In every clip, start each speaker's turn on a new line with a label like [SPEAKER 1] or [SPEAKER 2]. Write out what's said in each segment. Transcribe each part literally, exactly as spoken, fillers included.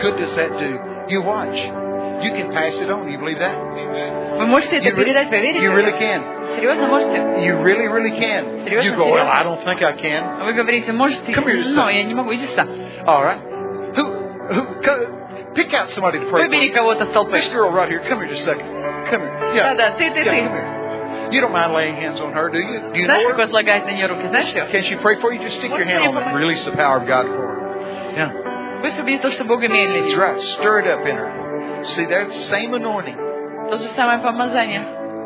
[SPEAKER 1] good does that do? You watch. You can pass it on. You believe that?
[SPEAKER 2] Вы можете это
[SPEAKER 1] You,
[SPEAKER 2] передать, вы верите?
[SPEAKER 1] you really can.
[SPEAKER 2] Серьезно можете?
[SPEAKER 1] You really, really can.
[SPEAKER 2] Серьезно,
[SPEAKER 1] You go, well,
[SPEAKER 2] серьезно?
[SPEAKER 1] I don't think I can.
[SPEAKER 2] Вы говорите, можете?
[SPEAKER 1] Come here,
[SPEAKER 2] Но
[SPEAKER 1] son.
[SPEAKER 2] я не могу, иди сюда.
[SPEAKER 1] All right. Who, who, co- pick out somebody to pray for.
[SPEAKER 2] Выбери кого-то с толпы.
[SPEAKER 1] This girl right here. Come here just a second. Come here. Yeah.
[SPEAKER 2] Да, да, ты, ты,
[SPEAKER 1] Yeah,
[SPEAKER 2] ты.
[SPEAKER 1] come here. You don't mind laying hands on her, do you? Do you
[SPEAKER 2] Знаешь,
[SPEAKER 1] know
[SPEAKER 2] как
[SPEAKER 1] her?
[SPEAKER 2] возлагать на нее руки? Знаешь ее?
[SPEAKER 1] Can she pray for you? Just stick your hand on it and release the power of God for her. Yeah.
[SPEAKER 2] Высвободи то, что Бог имеет для
[SPEAKER 1] That's
[SPEAKER 2] нее.
[SPEAKER 1] right. Stir it up in her. See, that's the same anointing.
[SPEAKER 2] То же самое помазание.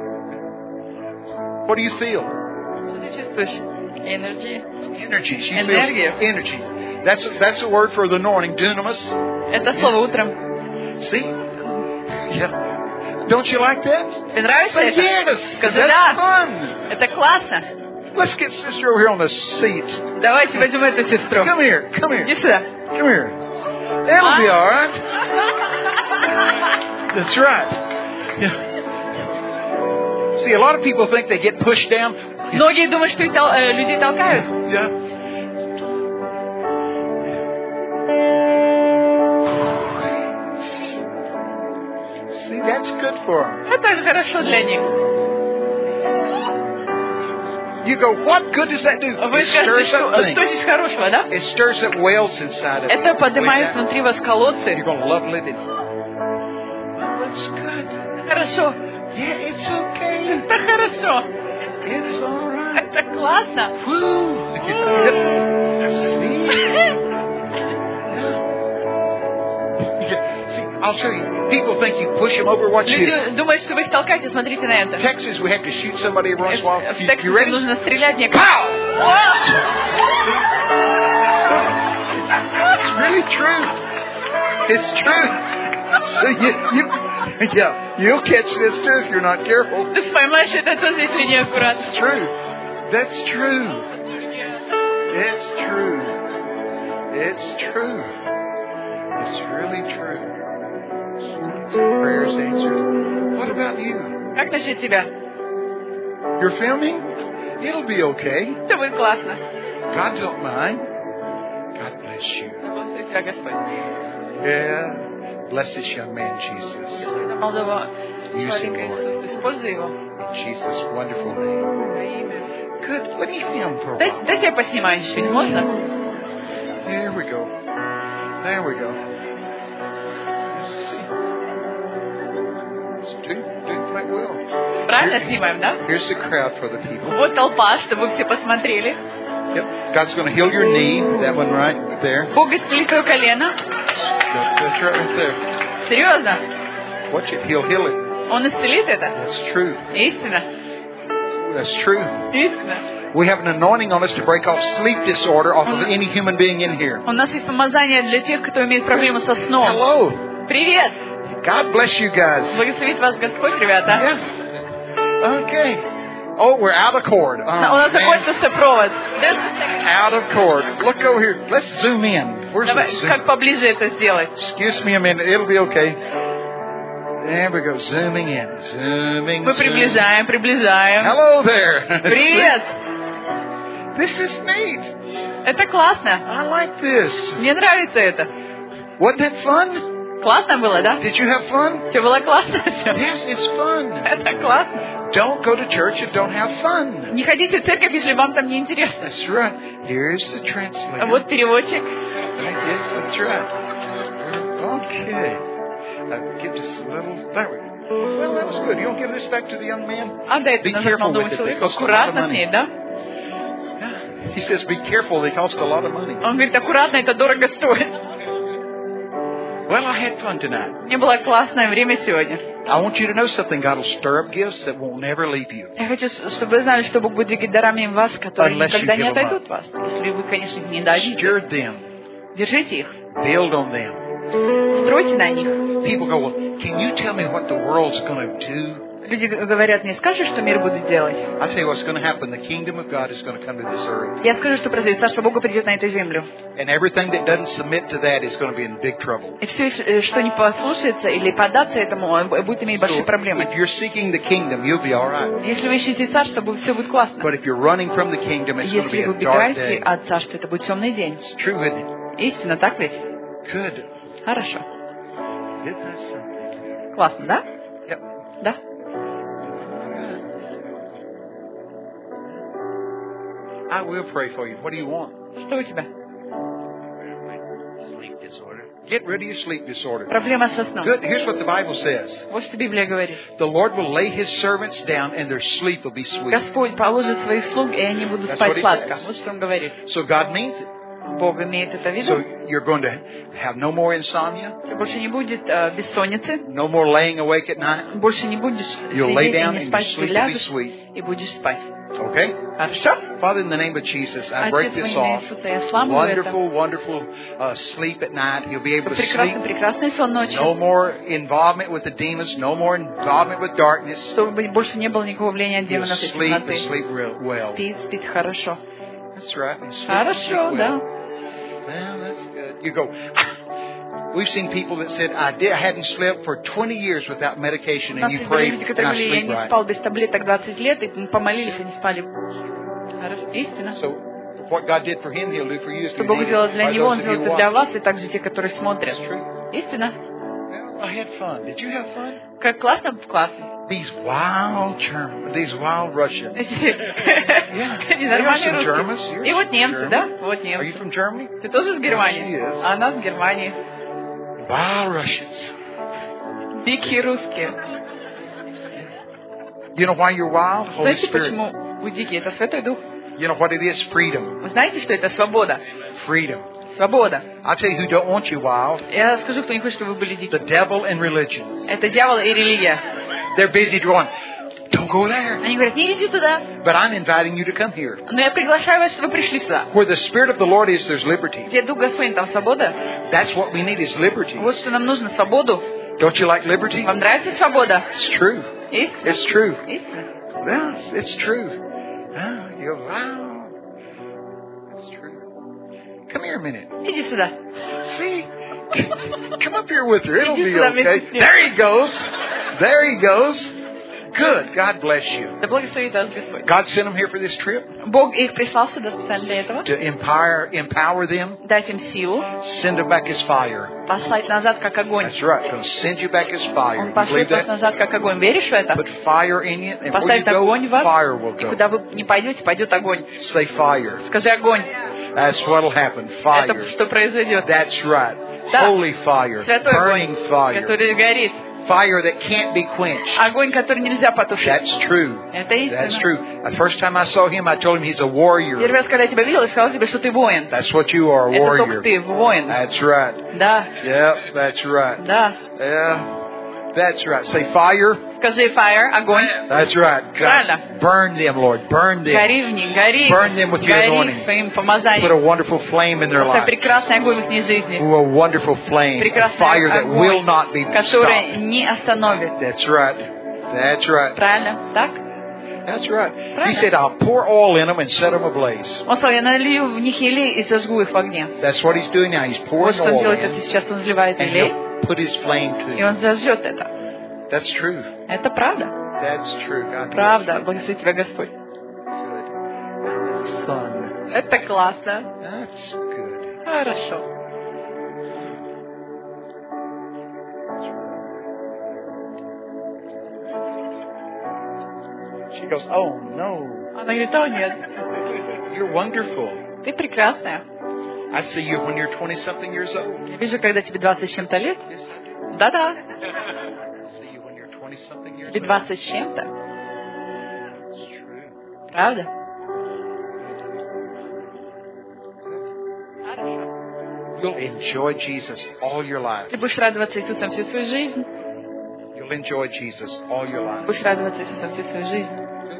[SPEAKER 1] What do you feel?
[SPEAKER 2] Что ты чувствуешь? Энергии.
[SPEAKER 1] Energy. She
[SPEAKER 2] Энергию.
[SPEAKER 1] feels energy. That's a, that's a word for the anointing. Dunamis.
[SPEAKER 2] Это слово утром.
[SPEAKER 1] See? Yeah. Don't you like that?
[SPEAKER 2] Тебе нравится
[SPEAKER 1] Say
[SPEAKER 2] это?
[SPEAKER 1] yes.
[SPEAKER 2] Скажи
[SPEAKER 1] That's
[SPEAKER 2] да.
[SPEAKER 1] fun.
[SPEAKER 2] Это классно.
[SPEAKER 1] Let's get sister over here on the seat.
[SPEAKER 2] Давайте возьмем эту сестру.
[SPEAKER 1] Come here. Come
[SPEAKER 2] Иди
[SPEAKER 1] here.
[SPEAKER 2] сюда.
[SPEAKER 1] Come here. That'll be all right. That's right. Yeah. See, a lot of people think they get pushed down.
[SPEAKER 2] Многие думают, что их тол- э, людей толкают.
[SPEAKER 1] Yeah. See, that's good for them.
[SPEAKER 2] Это хорошо для них.
[SPEAKER 1] You go, what good does that do?
[SPEAKER 2] Вы
[SPEAKER 1] It
[SPEAKER 2] скажете,
[SPEAKER 1] stirs up
[SPEAKER 2] что, что
[SPEAKER 1] things.
[SPEAKER 2] здесь хорошего, да?
[SPEAKER 1] It stirs up wells inside of
[SPEAKER 2] Это
[SPEAKER 1] you.
[SPEAKER 2] поднимает внутри вас
[SPEAKER 1] You're
[SPEAKER 2] колодцы.
[SPEAKER 1] going to love living. It's good.
[SPEAKER 2] Хорошо.
[SPEAKER 1] Yeah, it's okay.
[SPEAKER 2] Это хорошо.
[SPEAKER 1] It's all right.
[SPEAKER 2] Это классно.
[SPEAKER 1] Woo. See? See, I'll show you. People think you push them over. Watch this.
[SPEAKER 2] Люди думают, что вы их толкаете. Смотрите на это.
[SPEAKER 1] In Texas, we have to shoot somebody every once in a while.
[SPEAKER 2] В
[SPEAKER 1] You,
[SPEAKER 2] Texасе
[SPEAKER 1] you ready?
[SPEAKER 2] нужно стрелять некоторые.
[SPEAKER 1] Pow! It's really true. It's true. So you, you, yeah, you'll catch this too if you're not careful.
[SPEAKER 2] Ты поймаешь это тоже, если не аккуратно.
[SPEAKER 1] It's true. That's true. It's true. It's true. It's really true. Prayers answered. What about you?
[SPEAKER 2] Как насчет тебя?
[SPEAKER 1] You're filming? It'll be okay.
[SPEAKER 2] Это будет классно.
[SPEAKER 1] God don't mind. God bless you.
[SPEAKER 2] Благослови тебя Господь.
[SPEAKER 1] Yeah. Bless this young man, Jesus.
[SPEAKER 2] Молодого
[SPEAKER 1] Use him,
[SPEAKER 2] человека
[SPEAKER 1] Lord.
[SPEAKER 2] Иисус. Используй его.
[SPEAKER 1] In Jesus' wonderful name.
[SPEAKER 2] Во имя.
[SPEAKER 1] Good. Let me film for a
[SPEAKER 2] Дай,
[SPEAKER 1] while.
[SPEAKER 2] дай я поснимаю чуть-чуть, можно?
[SPEAKER 1] There we go. There we go. Let's see. Let's do, do quite well.
[SPEAKER 2] Правильно снимаем, да?
[SPEAKER 1] Here's the crowd for the people.
[SPEAKER 2] Вот толпа, чтобы все посмотрели.
[SPEAKER 1] Yep. God's going to heal your knee. That one right there.
[SPEAKER 2] Бог исцелит твое колено.
[SPEAKER 1] That's right, right there.
[SPEAKER 2] Серьезно?
[SPEAKER 1] Watch it. He'll heal it.
[SPEAKER 2] Он исцелит это?
[SPEAKER 1] That's true.
[SPEAKER 2] Истина.
[SPEAKER 1] That's true.
[SPEAKER 2] Истина.
[SPEAKER 1] We have an anointing on us to break off sleep disorder off of any human being in here.
[SPEAKER 2] У нас есть помазание для тех, кто имеет проблемы со сном.
[SPEAKER 1] Hello.
[SPEAKER 2] Привет!
[SPEAKER 1] God bless you guys.
[SPEAKER 2] Благословит вас Господь, ребята.
[SPEAKER 1] Yeah. Okay. Oh, we're out of cord. Oh,
[SPEAKER 2] У нас
[SPEAKER 1] man.
[SPEAKER 2] закончился провод.
[SPEAKER 1] Out of cord. Look over here. Let's zoom in. Where's
[SPEAKER 2] Давай,
[SPEAKER 1] the zoom?
[SPEAKER 2] как поближе это сделать?
[SPEAKER 1] Excuse me a minute. It'll be okay. There we go. Zooming in. Zooming.
[SPEAKER 2] Мы
[SPEAKER 1] zooming.
[SPEAKER 2] приближаем, приближаем.
[SPEAKER 1] Hello there.
[SPEAKER 2] Привет!
[SPEAKER 1] This is neat.
[SPEAKER 2] Это классно.
[SPEAKER 1] I like this.
[SPEAKER 2] Мне нравится это.
[SPEAKER 1] Wasn't it fun?
[SPEAKER 2] Классно было, да?
[SPEAKER 1] Did you have fun?
[SPEAKER 2] Все было классно?
[SPEAKER 1] Yes, it's fun.
[SPEAKER 2] Это классно.
[SPEAKER 1] Don't go to church and don't have fun.
[SPEAKER 2] Не ходите в церковь, если вам там не интересно.
[SPEAKER 1] That's right. Here's the
[SPEAKER 2] А
[SPEAKER 1] translator.
[SPEAKER 2] вот переводчик.
[SPEAKER 1] Yes, that's right. Okay. Uh, give this a little. There we go. Well, that was good. You want to give this back to the young man?
[SPEAKER 2] Отдай это
[SPEAKER 1] Be
[SPEAKER 2] назад
[SPEAKER 1] careful
[SPEAKER 2] молодому
[SPEAKER 1] with it. They
[SPEAKER 2] человеку.
[SPEAKER 1] cost a lot of
[SPEAKER 2] Аккуратно с
[SPEAKER 1] money.
[SPEAKER 2] ней, да?
[SPEAKER 1] He says, be careful. They cost a lot of money.
[SPEAKER 2] Он говорит, аккуратно, это дорого стоит.
[SPEAKER 1] Well, I had fun tonight.
[SPEAKER 2] Мне было классное время сегодня.
[SPEAKER 1] I want you to know something. God will stir up gifts that won't never leave you.
[SPEAKER 2] Я хочу, чтобы вы знали, что Бог будет двигать дарами в вас, которые
[SPEAKER 1] Unless you
[SPEAKER 2] никогда не
[SPEAKER 1] give them
[SPEAKER 2] отойдут от вас. Если вы, конечно, не дадите.
[SPEAKER 1] Stir them.
[SPEAKER 2] Держите их.
[SPEAKER 1] Build on them.
[SPEAKER 2] Стройте на них.
[SPEAKER 1] People go, well, can you tell me what the world's going to do?
[SPEAKER 2] Люди говорят мне, скажи, что мир будет делать.
[SPEAKER 1] I'll tell you what's going to happen. The kingdom of God is going to come to this earth.
[SPEAKER 2] Я скажу, что произойдет. Царство Бога придет на эту землю.
[SPEAKER 1] And everything that doesn't submit to that is going to be in big trouble.
[SPEAKER 2] И все, что не послушается или поддаться этому, будет иметь большие
[SPEAKER 1] So
[SPEAKER 2] проблемы.
[SPEAKER 1] if you're seeking the kingdom, you'll be all right.
[SPEAKER 2] Если вы ищете царство, все будет классно.
[SPEAKER 1] But if you're running from the kingdom, it's going to be
[SPEAKER 2] Если вы
[SPEAKER 1] a dark
[SPEAKER 2] убегаете
[SPEAKER 1] day.
[SPEAKER 2] от царства, это будет темный день.
[SPEAKER 1] It's true, isn't it?
[SPEAKER 2] Истинно, так ведь?
[SPEAKER 1] Good.
[SPEAKER 2] Хорошо.
[SPEAKER 1] Isn't that something?
[SPEAKER 2] Классно, да?
[SPEAKER 1] Yep.
[SPEAKER 2] Да.
[SPEAKER 1] I will pray for you. What do you want?
[SPEAKER 2] Что у тебя?
[SPEAKER 1] Sleep disorder. Get rid of your sleep disorder.
[SPEAKER 2] Проблема со сном.
[SPEAKER 1] Good. Here's what the Bible says.
[SPEAKER 2] Вот что Библия говорит.
[SPEAKER 1] The Lord will lay His servants down, and their sleep will be sweet.
[SPEAKER 2] Господь положит своих слуг, и они будут
[SPEAKER 1] That's
[SPEAKER 2] спать
[SPEAKER 1] what he
[SPEAKER 2] сладко.
[SPEAKER 1] says.
[SPEAKER 2] Вот что Он говорит.
[SPEAKER 1] So God means it.
[SPEAKER 2] Бог имеет это в
[SPEAKER 1] So
[SPEAKER 2] виду.
[SPEAKER 1] you're going to have no more insomnia,
[SPEAKER 2] Больше не будет э, бессонницы.
[SPEAKER 1] no more laying awake at night.
[SPEAKER 2] Больше не будешь
[SPEAKER 1] You'll lay
[SPEAKER 2] сидеть и
[SPEAKER 1] down
[SPEAKER 2] не
[SPEAKER 1] and your
[SPEAKER 2] спать, ты
[SPEAKER 1] sleep will be
[SPEAKER 2] ляжешь
[SPEAKER 1] sweet.
[SPEAKER 2] и будешь спать.
[SPEAKER 1] Okay?
[SPEAKER 2] Хорошо?
[SPEAKER 1] Father, in the name of Jesus, I
[SPEAKER 2] Отец,
[SPEAKER 1] break
[SPEAKER 2] во
[SPEAKER 1] this
[SPEAKER 2] имя
[SPEAKER 1] off.
[SPEAKER 2] Иисуса, я сламываю это.
[SPEAKER 1] Wonderful, wonderful uh, sleep at night. You'll be able to
[SPEAKER 2] Прекрасный,
[SPEAKER 1] sleep.
[SPEAKER 2] прекрасный сон ночью.
[SPEAKER 1] No more involvement with the demons. No more involvement with darkness.
[SPEAKER 2] Чтобы больше не было никакого влияния
[SPEAKER 1] You'll
[SPEAKER 2] демонов и
[SPEAKER 1] sleep and
[SPEAKER 2] темноты.
[SPEAKER 1] sleep real well.
[SPEAKER 2] Спит, спит хорошо.
[SPEAKER 1] That's right. And sleep,
[SPEAKER 2] Хорошо,
[SPEAKER 1] sleep
[SPEAKER 2] да.
[SPEAKER 1] well. Well, that's good. You go. We've seen people that said, I, did, I hadn't slept for twenty years without medication,
[SPEAKER 2] У
[SPEAKER 1] and
[SPEAKER 2] нас
[SPEAKER 1] you
[SPEAKER 2] есть
[SPEAKER 1] prayed,
[SPEAKER 2] люди,
[SPEAKER 1] and
[SPEAKER 2] которые
[SPEAKER 1] I
[SPEAKER 2] говорили, я
[SPEAKER 1] sleep
[SPEAKER 2] не
[SPEAKER 1] right.
[SPEAKER 2] спал без таблеток двадцать лет, и мы помолились, и не спали. Хорошо. Истина.
[SPEAKER 1] So, what God did for him, He'll do for you. If
[SPEAKER 2] Что
[SPEAKER 1] you
[SPEAKER 2] Бог
[SPEAKER 1] need it.
[SPEAKER 2] сделал для
[SPEAKER 1] For
[SPEAKER 2] него,
[SPEAKER 1] those
[SPEAKER 2] Он
[SPEAKER 1] of
[SPEAKER 2] сделает
[SPEAKER 1] you
[SPEAKER 2] это
[SPEAKER 1] who
[SPEAKER 2] для
[SPEAKER 1] want.
[SPEAKER 2] вас, и также те, которые смотрят.
[SPEAKER 1] That's true.
[SPEAKER 2] Истина.
[SPEAKER 1] Well, I had fun. Did you have fun?
[SPEAKER 2] Как классно? Классно.
[SPEAKER 1] These wild Germans, these wild Russians.
[SPEAKER 2] Ненормальные
[SPEAKER 1] They are some Germans.
[SPEAKER 2] русские.
[SPEAKER 1] You're
[SPEAKER 2] И вот
[SPEAKER 1] some
[SPEAKER 2] немцы,
[SPEAKER 1] German.
[SPEAKER 2] да? Вот
[SPEAKER 1] Are
[SPEAKER 2] немцы.
[SPEAKER 1] you from Germany?
[SPEAKER 2] Ты тоже из Германии?
[SPEAKER 1] Yes.
[SPEAKER 2] А она с Германии.
[SPEAKER 1] Wild Russians.
[SPEAKER 2] Дикие русские.
[SPEAKER 1] You know why you're wild? Holy
[SPEAKER 2] Знаете,
[SPEAKER 1] Spirit.
[SPEAKER 2] почему вы дикие? Это Святой Дух.
[SPEAKER 1] You know what it is? Freedom.
[SPEAKER 2] Вы знаете, что это свобода?
[SPEAKER 1] Freedom.
[SPEAKER 2] Свобода.
[SPEAKER 1] I'll tell you who don't want you wild.
[SPEAKER 2] Я скажу, кто не хочет, чтобы вы были
[SPEAKER 1] The
[SPEAKER 2] дикие.
[SPEAKER 1] devil and religion.
[SPEAKER 2] Это дьявол и религия.
[SPEAKER 1] They're busy going, don't go there.
[SPEAKER 2] Они говорят, не иди туда.
[SPEAKER 1] But I'm inviting you to come here.
[SPEAKER 2] Но я приглашаю вас, чтобы вы пришли сюда.
[SPEAKER 1] Where the Spirit of the Lord is, there's liberty.
[SPEAKER 2] Где Дух Господень, там свобода.
[SPEAKER 1] That's what we need is liberty.
[SPEAKER 2] Вот что нам нужно, свободу.
[SPEAKER 1] Don't you like liberty?
[SPEAKER 2] Вам нравится свобода?
[SPEAKER 1] It's true.
[SPEAKER 2] Истина.
[SPEAKER 1] It's true.
[SPEAKER 2] Истина.
[SPEAKER 1] Well, it's, it's true. Oh, you go, wow. It's true. Come here a minute.
[SPEAKER 2] Иди сюда.
[SPEAKER 1] See? Come up here with her. It'll
[SPEAKER 2] Иди
[SPEAKER 1] be
[SPEAKER 2] сюда
[SPEAKER 1] okay.
[SPEAKER 2] вместе с ним.
[SPEAKER 1] There he goes. There he goes. Good. God bless you.
[SPEAKER 2] Да благословит вас Господь.
[SPEAKER 1] God sent them here for this trip
[SPEAKER 2] Бог их прислал сюда специально для этого.
[SPEAKER 1] to empower, empower them,
[SPEAKER 2] Дать им силу.
[SPEAKER 1] send them back as fire.
[SPEAKER 2] Послать назад, как огонь.
[SPEAKER 1] That's right. Going to send you back as fire.
[SPEAKER 2] Он
[SPEAKER 1] You believe
[SPEAKER 2] пошлет вас
[SPEAKER 1] that?
[SPEAKER 2] назад, как огонь. Веришь в это?
[SPEAKER 1] Put fire in you, and where you
[SPEAKER 2] Поставит
[SPEAKER 1] go,
[SPEAKER 2] огонь в вас.
[SPEAKER 1] fire will
[SPEAKER 2] И куда
[SPEAKER 1] go.
[SPEAKER 2] вы не пойдете, пойдет огонь.
[SPEAKER 1] Say fire.
[SPEAKER 2] Скажи огонь.
[SPEAKER 1] That's what'll happen.
[SPEAKER 2] Это
[SPEAKER 1] Fire.
[SPEAKER 2] что произойдет.
[SPEAKER 1] That's right.
[SPEAKER 2] Да.
[SPEAKER 1] Holy fire.
[SPEAKER 2] Святой огонь,
[SPEAKER 1] Burning fire.
[SPEAKER 2] который горит.
[SPEAKER 1] Fire that can't be quenched.
[SPEAKER 2] Огонь, который нельзя потушить.
[SPEAKER 1] That's true.
[SPEAKER 2] Это
[SPEAKER 1] That's
[SPEAKER 2] истина.
[SPEAKER 1] true. The first time I saw him, I told him he's a warrior.
[SPEAKER 2] Первый раз, когда я тебя видел, я сказал тебе, что ты воин.
[SPEAKER 1] That's what you are, a
[SPEAKER 2] Это только
[SPEAKER 1] warrior.
[SPEAKER 2] ты, воин.
[SPEAKER 1] That's right.
[SPEAKER 2] Да,
[SPEAKER 1] Yep, that's right.
[SPEAKER 2] да.
[SPEAKER 1] Yeah, that's right. Say fire.
[SPEAKER 2] Скажи fire, огонь.
[SPEAKER 1] That's right.
[SPEAKER 2] Правильно.
[SPEAKER 1] God, burn them, Lord. Burn them.
[SPEAKER 2] Гори в них, гори.
[SPEAKER 1] Burn them with your
[SPEAKER 2] Гори
[SPEAKER 1] anointing.
[SPEAKER 2] своим
[SPEAKER 1] Put a
[SPEAKER 2] помазанием.
[SPEAKER 1] wonderful flame in their
[SPEAKER 2] Это
[SPEAKER 1] life.
[SPEAKER 2] прекрасный огонь в их жизни.
[SPEAKER 1] Ooh, a wonderful flame. A
[SPEAKER 2] Прекрасный
[SPEAKER 1] fire that will
[SPEAKER 2] огонь,
[SPEAKER 1] not be
[SPEAKER 2] который
[SPEAKER 1] stopped.
[SPEAKER 2] не остановит.
[SPEAKER 1] That's right. That's right.
[SPEAKER 2] Правильно? Так?
[SPEAKER 1] That's right. He
[SPEAKER 2] Правильно.
[SPEAKER 1] said, I'll pour oil in them and set them ablaze.
[SPEAKER 2] Он сказал, я налью в них елей и зажгу их в огне.
[SPEAKER 1] That's what he's doing now. He's
[SPEAKER 2] Вот
[SPEAKER 1] pouring
[SPEAKER 2] что он
[SPEAKER 1] oil
[SPEAKER 2] делает,
[SPEAKER 1] in,
[SPEAKER 2] это сейчас он заливает
[SPEAKER 1] and
[SPEAKER 2] елей,
[SPEAKER 1] he'll put his flame to
[SPEAKER 2] и
[SPEAKER 1] you.
[SPEAKER 2] он зажжет это.
[SPEAKER 1] That's true.
[SPEAKER 2] Это правда.
[SPEAKER 1] That's true. God
[SPEAKER 2] Правда. Благослови тебя Господь.
[SPEAKER 1] That's fun.
[SPEAKER 2] Это классно.
[SPEAKER 1] That's good.
[SPEAKER 2] Хорошо.
[SPEAKER 1] She goes, oh no,
[SPEAKER 2] Она говорит, о нет,
[SPEAKER 1] you're wonderful.
[SPEAKER 2] ты прекрасная.
[SPEAKER 1] I see you when you're twenty-something years old.
[SPEAKER 2] Я вижу, когда тебе двадцать с чем-то лет.
[SPEAKER 1] Yes, I do.
[SPEAKER 2] Да-да.
[SPEAKER 1] I see you when you're twenty-something years
[SPEAKER 2] Тебе
[SPEAKER 1] old.
[SPEAKER 2] двадцать с чем-то.
[SPEAKER 1] It's true.
[SPEAKER 2] Правда? Хорошо.
[SPEAKER 1] You'll enjoy Jesus all your life.
[SPEAKER 2] Ты будешь радоваться Иисусом всю свою жизнь.
[SPEAKER 1] You'll enjoy Jesus all your life.
[SPEAKER 2] Будешь радоваться Иисусом всю свою жизнь.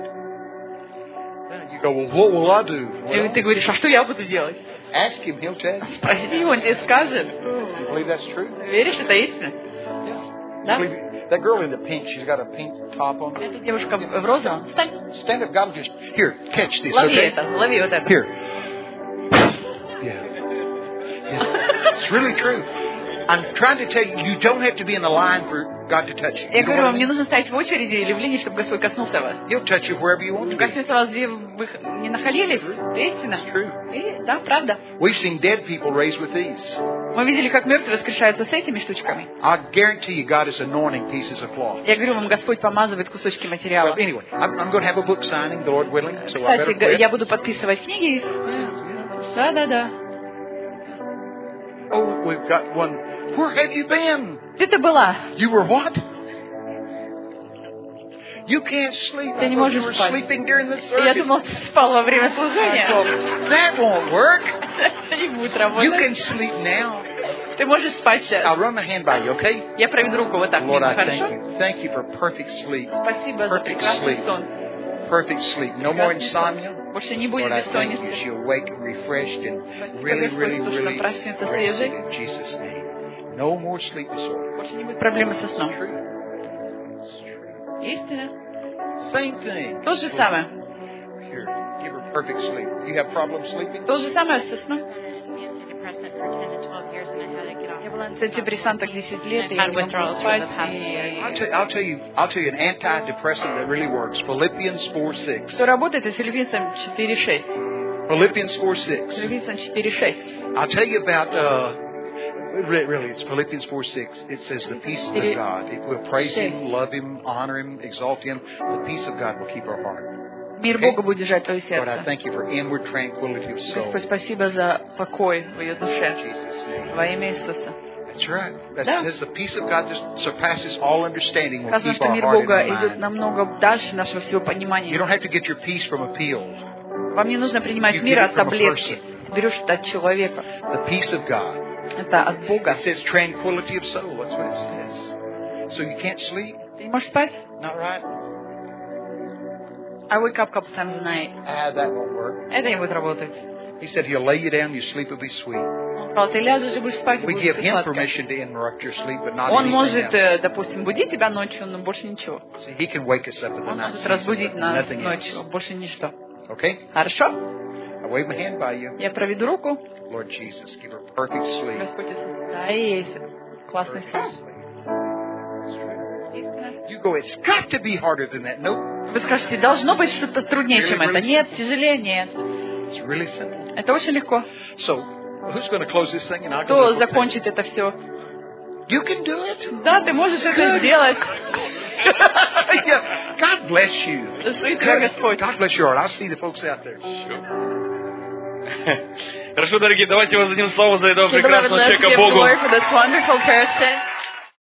[SPEAKER 1] Then you go, well, what will I do?
[SPEAKER 2] И
[SPEAKER 1] Well,
[SPEAKER 2] ты говоришь, а что я буду делать?
[SPEAKER 1] ask him, he'll tell you.
[SPEAKER 2] Спроси его, он тебе скажет.
[SPEAKER 1] You believe that's true?
[SPEAKER 2] Веришь, это истина?
[SPEAKER 1] Yeah.
[SPEAKER 2] Да?
[SPEAKER 1] Believe- That girl in the pink, she's got a pink top on.
[SPEAKER 2] Эта девушка в розовом. Встань,
[SPEAKER 1] Stand up, God will just, here, catch this,
[SPEAKER 2] лови
[SPEAKER 1] okay?
[SPEAKER 2] это, лови вот это.
[SPEAKER 1] Here. Yeah. Yeah. It's really true. I'm trying to tell you, you don't have to be in the line for God to touch you.
[SPEAKER 2] Я
[SPEAKER 1] You know
[SPEAKER 2] говорю,
[SPEAKER 1] what I
[SPEAKER 2] вам не
[SPEAKER 1] mean?
[SPEAKER 2] нужно стоять в очереди или в линии, чтобы Господь коснулся вас.
[SPEAKER 1] He'll touch you wherever you want to be.
[SPEAKER 2] Коснется вас, где вы не находились. Это истина.
[SPEAKER 1] It's true.
[SPEAKER 2] И, да, правда.
[SPEAKER 1] We've seen dead people raised with these.
[SPEAKER 2] Мы видели, как мертвые воскрешаются с этими штучками.
[SPEAKER 1] I guarantee you God is anointing pieces of cloth.
[SPEAKER 2] Я говорю вам, Господь помазывает кусочки материала.
[SPEAKER 1] Well, anyway, I'm, I'm going to have a book signing, the Lord willing, so I better
[SPEAKER 2] Кстати,
[SPEAKER 1] quit.
[SPEAKER 2] я буду подписывать книги. Да, да, да.
[SPEAKER 1] Oh, we've got one. Where have you been?
[SPEAKER 2] Где ты была?
[SPEAKER 1] You were what? You can't sleep.
[SPEAKER 2] Ты не
[SPEAKER 1] I thought you
[SPEAKER 2] можешь
[SPEAKER 1] were
[SPEAKER 2] спать.
[SPEAKER 1] sleeping during the
[SPEAKER 2] Я
[SPEAKER 1] service.
[SPEAKER 2] думал, ты спал во время
[SPEAKER 1] I
[SPEAKER 2] служения.
[SPEAKER 1] thought, that won't work.
[SPEAKER 2] Это не будет
[SPEAKER 1] You
[SPEAKER 2] работать.
[SPEAKER 1] can sleep now.
[SPEAKER 2] Ты можешь спать
[SPEAKER 1] I'll
[SPEAKER 2] сейчас.
[SPEAKER 1] run my hand by you, okay?
[SPEAKER 2] Я проведу руку вот так.
[SPEAKER 1] Lord, I
[SPEAKER 2] Хорошо?
[SPEAKER 1] thank you. Thank you for perfect sleep.
[SPEAKER 2] Спасибо за
[SPEAKER 1] Perfect
[SPEAKER 2] прекрасный
[SPEAKER 1] sleep.
[SPEAKER 2] сон.
[SPEAKER 1] Perfect sleep. No more
[SPEAKER 2] Прекрасный сон.
[SPEAKER 1] insomnia.
[SPEAKER 2] Больше не будет
[SPEAKER 1] Lord, I thank you.
[SPEAKER 2] бессонницы.
[SPEAKER 1] She'll wake refreshed and
[SPEAKER 2] Спасибо,
[SPEAKER 1] really,
[SPEAKER 2] Господь,
[SPEAKER 1] really,
[SPEAKER 2] что
[SPEAKER 1] really
[SPEAKER 2] она проснется
[SPEAKER 1] rested
[SPEAKER 2] свежей.
[SPEAKER 1] in Jesus' name. No more sleep disorder.
[SPEAKER 2] Больше не будет проблемы со сном.
[SPEAKER 1] It's true. It's true.
[SPEAKER 2] Истина.
[SPEAKER 1] Same thing.
[SPEAKER 2] То же самое.
[SPEAKER 1] Here, give her perfect sleep. You have problems sleeping?
[SPEAKER 2] То же самое со сном.
[SPEAKER 3] Antidepressant for ten to twelve years, and I had to get off.
[SPEAKER 2] Я была на антидепрессантах десять лет, и я
[SPEAKER 3] Had
[SPEAKER 2] не могу
[SPEAKER 3] withdrawals
[SPEAKER 2] спать.
[SPEAKER 3] from the past
[SPEAKER 2] И...
[SPEAKER 1] I'll tell, I'll tell you. I'll tell you an antidepressant that really works. Philippians four six.
[SPEAKER 2] Что работает, это Филиппийцам четыре шесть.
[SPEAKER 1] Philippians four six.
[SPEAKER 2] Филиппийцам четыре шесть.
[SPEAKER 1] I'll tell you about. Uh, re- really, it's Philippians four six. It says the peace of God. It will praise Him, love Him, honor Him, exalt Him. The peace of God will keep our heart.
[SPEAKER 2] Мир Бога будет держать твое
[SPEAKER 1] Lord, I
[SPEAKER 2] сердце.
[SPEAKER 1] thank you for inward tranquility of soul.
[SPEAKER 2] Господь, спасибо за покой в ее
[SPEAKER 1] In
[SPEAKER 2] душе.
[SPEAKER 1] Jesus' name.
[SPEAKER 2] Во имя Иисуса.
[SPEAKER 1] That's right. That
[SPEAKER 2] Да.
[SPEAKER 1] says the peace of God just surpasses all understanding. Will
[SPEAKER 2] Сказано,
[SPEAKER 1] keep
[SPEAKER 2] что
[SPEAKER 1] our
[SPEAKER 2] мир
[SPEAKER 1] heart and
[SPEAKER 2] Бога
[SPEAKER 1] our
[SPEAKER 2] идет
[SPEAKER 1] mind.
[SPEAKER 2] намного дальше нашего всего
[SPEAKER 1] You
[SPEAKER 2] понимания.
[SPEAKER 1] don't have to get your peace from a pill.
[SPEAKER 2] Вам не нужно принимать
[SPEAKER 1] You
[SPEAKER 2] мир
[SPEAKER 1] get it
[SPEAKER 2] от
[SPEAKER 1] from a
[SPEAKER 2] таблетки. Ты берешь это от человека.
[SPEAKER 1] The peace of God.
[SPEAKER 2] Это от Бога.
[SPEAKER 1] It says tranquility of soul. That's what it says. So you can't sleep?
[SPEAKER 2] Ты не можешь спать?
[SPEAKER 1] Not right?
[SPEAKER 2] I wake up a couple times a night.
[SPEAKER 1] Ah, that won't work.
[SPEAKER 2] Это не будет работать.
[SPEAKER 1] He said he'll lay you down, your sleep will be sweet.
[SPEAKER 2] Он сказал, ты ляжешь и будешь спать, и
[SPEAKER 1] We
[SPEAKER 2] будет
[SPEAKER 1] give
[SPEAKER 2] всё
[SPEAKER 1] him
[SPEAKER 2] сладко.
[SPEAKER 1] permission to interrupt your sleep, but not
[SPEAKER 2] Он
[SPEAKER 1] anything
[SPEAKER 2] может,
[SPEAKER 1] else.
[SPEAKER 2] э, допустим, будить тебя ночью, но больше ничего.
[SPEAKER 1] See, he can wake us up in the
[SPEAKER 2] Он
[SPEAKER 1] night
[SPEAKER 2] может
[SPEAKER 1] season,
[SPEAKER 2] разбудить
[SPEAKER 1] but
[SPEAKER 2] нас
[SPEAKER 1] nothing
[SPEAKER 2] ночью,
[SPEAKER 1] else.
[SPEAKER 2] больше ничто.
[SPEAKER 1] Okay?
[SPEAKER 2] Хорошо?
[SPEAKER 1] I wave my hand by you.
[SPEAKER 2] Я проведу руку.
[SPEAKER 1] Lord Jesus, give her perfect sleep.
[SPEAKER 2] Господь Иисус, дай ей классный
[SPEAKER 1] Perfect
[SPEAKER 2] сон.
[SPEAKER 1] sleep. That's true. You go, it's got to be harder than that. Nope.
[SPEAKER 2] Вы скажете, должно быть что-то труднее, чем это. Нет, тяжелее нет.
[SPEAKER 1] It's really simple.
[SPEAKER 2] Это очень легко.
[SPEAKER 1] So, who's going to close this thing? And I'll
[SPEAKER 2] Кто
[SPEAKER 1] go.
[SPEAKER 2] закончит это все?
[SPEAKER 1] You can do it.
[SPEAKER 2] Да, ты можешь это сделать.
[SPEAKER 1] Yeah. God bless you.
[SPEAKER 2] Благослови тебя Господь.
[SPEAKER 1] God bless your heart. I'll see the folks out there.
[SPEAKER 4] Хорошо, дорогие, давайте воздадим славу за этого
[SPEAKER 2] Beloved,
[SPEAKER 4] прекрасного
[SPEAKER 2] let's
[SPEAKER 4] человека
[SPEAKER 2] give
[SPEAKER 4] Богу.
[SPEAKER 2] glory for this wonderful person.